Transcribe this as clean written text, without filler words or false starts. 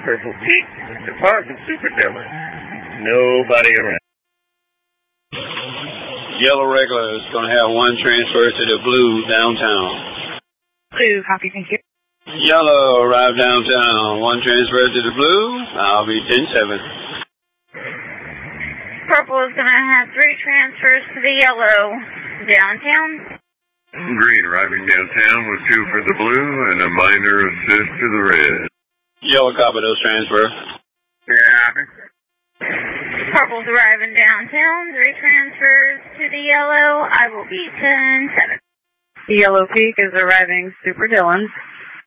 Purple Peak, departing Super Dillon. Nobody around. Yellow regular is going to have one transfer to the blue downtown. Blue, copy, thank you. Yellow, arrive downtown. One transfer to the blue. I'll be 10-7. Purple is going to have 3 transfers to the yellow downtown. Green arriving downtown with 2 for the blue and a minor assist to the red. Yellow, copy those transfers. Yeah. Purple's arriving downtown. 3 transfers to the yellow. I will be 10-7. The Yellow Peak is arriving Super Dillon.